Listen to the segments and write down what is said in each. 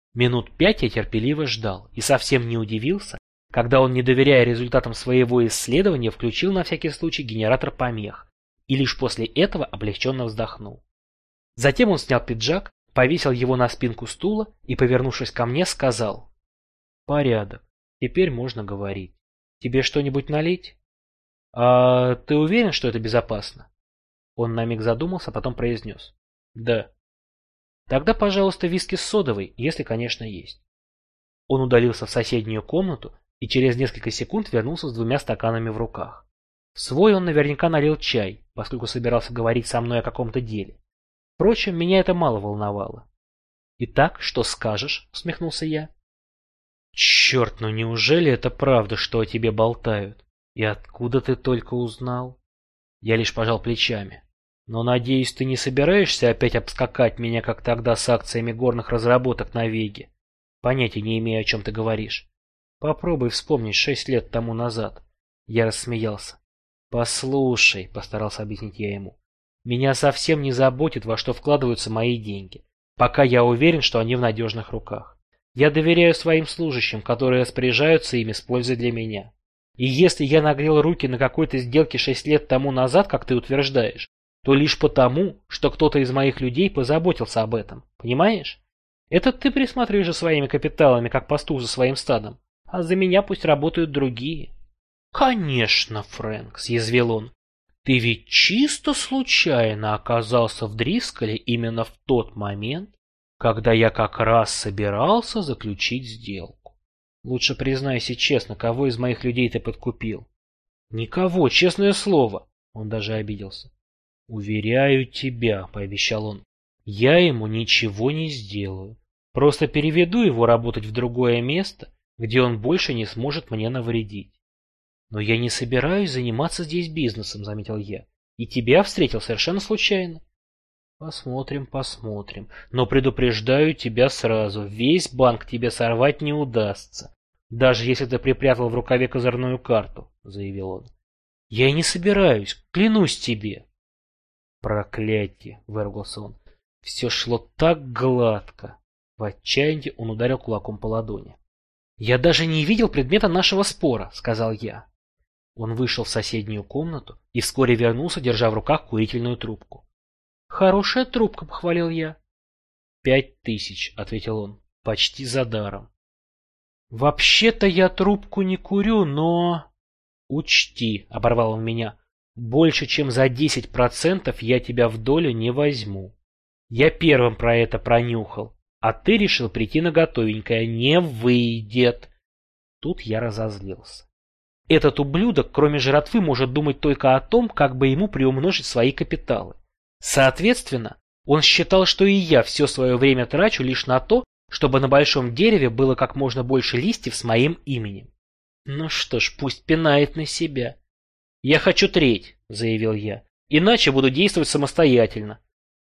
Минут 5 я терпеливо ждал и совсем не удивился, когда он, не доверяя результатам своего исследования, включил на всякий случай генератор помех и лишь после этого облегченно вздохнул. Затем он снял пиджак, повесил его на спинку стула и, повернувшись ко мне, сказал: «Порядок, теперь можно говорить. Тебе что-нибудь налить? А ты уверен, что это безопасно?» Он на миг задумался, потом произнес: «Да». «Тогда, пожалуйста, виски с содовой, если, конечно, есть». Он удалился в соседнюю комнату и через несколько секунд вернулся с 2 стаканами в руках. В свой он наверняка налил чай, поскольку собирался говорить со мной о каком-то деле. Впрочем, меня это мало волновало. «Итак, что скажешь?» — усмехнулся я. «Черт, ну неужели это правда, что о тебе болтают? И откуда ты только узнал?» Я лишь пожал плечами. «Но, надеюсь, ты не собираешься опять обскакать меня, как тогда с акциями горных разработок на Веге? Понятия не имею, о чем ты говоришь. Попробуй вспомнить 6 лет тому назад». Я рассмеялся. «Послушай», — постарался объяснить я ему, — «меня совсем не заботит, во что вкладываются мои деньги, пока я уверен, что они в надежных руках. Я доверяю своим служащим, которые распоряжаются ими с пользой для меня. И если я нагрел руки на какой-то сделке 6 лет тому назад, как ты утверждаешь, то лишь потому, что кто-то из моих людей позаботился об этом. Понимаешь? Это ты присматриваешь за своими капиталами, как пастух за своим стадом, а за меня пусть работают другие». «Конечно, Фрэнк», — съязвил он. «Ты ведь чисто случайно оказался в Дрисколе именно в тот момент, когда я как раз собирался заключить сделку. Лучше признайся честно, кого из моих людей ты подкупил?» «Никого, честное слово». Он даже обиделся. «Уверяю тебя», — пообещал он, — «я ему ничего не сделаю. Просто переведу его работать в другое место, где он больше не сможет мне навредить». «Но я не собираюсь заниматься здесь бизнесом», — заметил я. «И тебя встретил совершенно случайно». «Посмотрим, посмотрим. Но предупреждаю тебя сразу, весь банк тебе сорвать не удастся, даже если ты припрятал в рукаве козырную карту», — заявил он. «Я и не собираюсь, клянусь тебе». «Проклятие!» — выругался он. «Все шло так гладко». В отчаянии он ударил кулаком по ладони. «Я даже не видел предмета нашего спора», — сказал я. Он вышел в соседнюю комнату и вскоре вернулся, держа в руках курительную трубку. «Хорошая трубка», — похвалил я. 5000, — ответил он, — почти за даром. «Вообще-то я трубку не курю, но...» «Учти», — оборвал он меня, — «больше, чем за 10% я тебя в долю не возьму. Я первым про это пронюхал, а ты решил прийти на готовенькое. Не выйдет». Тут я разозлился. Этот ублюдок, кроме жратвы, может думать только о том, как бы ему приумножить свои капиталы. Соответственно, он считал, что и я все свое время трачу лишь на то, чтобы на большом дереве было как можно больше листьев с моим именем. Ну что ж, пусть пинает на себя. «Я хочу треть», — заявил я, — «иначе буду действовать самостоятельно».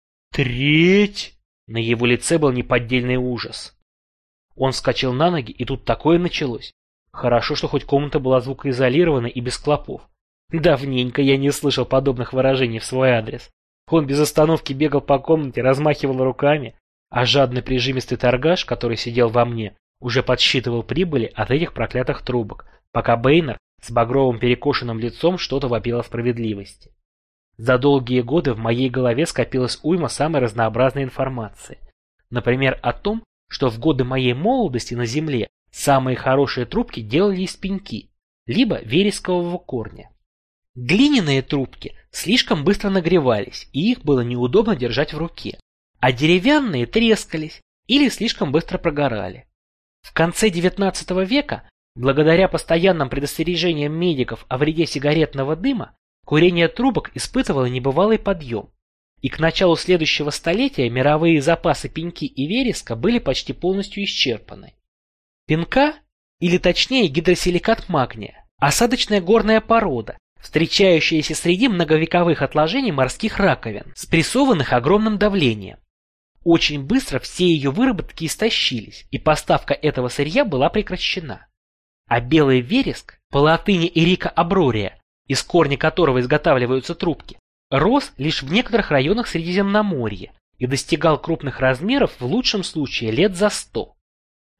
«Треть?» На его лице был неподдельный ужас. Он вскочил на ноги, и тут такое началось. Хорошо, что хоть комната была звукоизолирована и без клопов. Давненько я не слышал подобных выражений в свой адрес. Он без остановки бегал по комнате, размахивал руками, а жадный прижимистый торгаш, который сидел во мне, уже подсчитывал прибыли от этих проклятых трубок, пока Бейнер с багровым перекошенным лицом что-то вопил о справедливости. За долгие годы в моей голове скопилась уйма самой разнообразной информации. Например, о том, что в годы моей молодости на земле самые хорошие трубки делали из пеньки, либо верескового корня. Глиняные трубки слишком быстро нагревались, и их было неудобно держать в руке, а деревянные трескались или слишком быстро прогорали. В конце XIX века, благодаря постоянным предостережениям медиков о вреде сигаретного дыма, курение трубок испытывало небывалый подъем, и к началу следующего столетия мировые запасы пеньки и вереска были почти полностью исчерпаны. Пенька, или точнее гидросиликат магния, осадочная горная порода, встречающаяся среди многовековых отложений морских раковин, спрессованных огромным давлением. Очень быстро все ее выработки истощились, и поставка этого сырья была прекращена. А белый вереск, по латыни Эрика абрория, из корня которого изготавливаются трубки, рос лишь в некоторых районах Средиземноморья и достигал крупных размеров в лучшем случае лет за 100.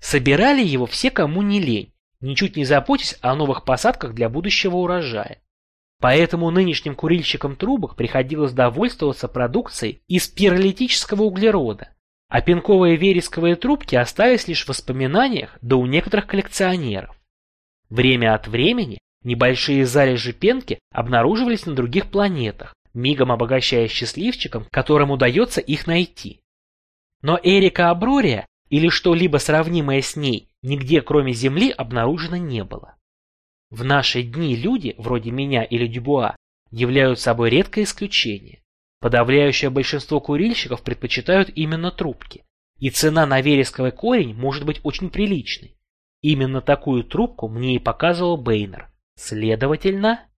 Собирали его все, кому не лень, ничуть не заботясь о новых посадках для будущего урожая. Поэтому нынешним курильщикам трубок приходилось довольствоваться продукцией из пиролитического углерода, а пенковые вересковые трубки остались лишь в воспоминаниях, да у некоторых коллекционеров. Время от времени небольшие залежи пенки обнаруживались на других планетах, мигом обогащая счастливчикам, которым удается их найти. Но Эрика Абрория или что-либо сравнимое с ней нигде кроме Земли обнаружено не было. В наши дни люди, вроде меня или Дюбуа, являются собой редкое исключение. Подавляющее большинство курильщиков предпочитают именно трубки, и цена на вересковый корень может быть очень приличной. Именно такую трубку мне и показывал Бейнер. Следовательно...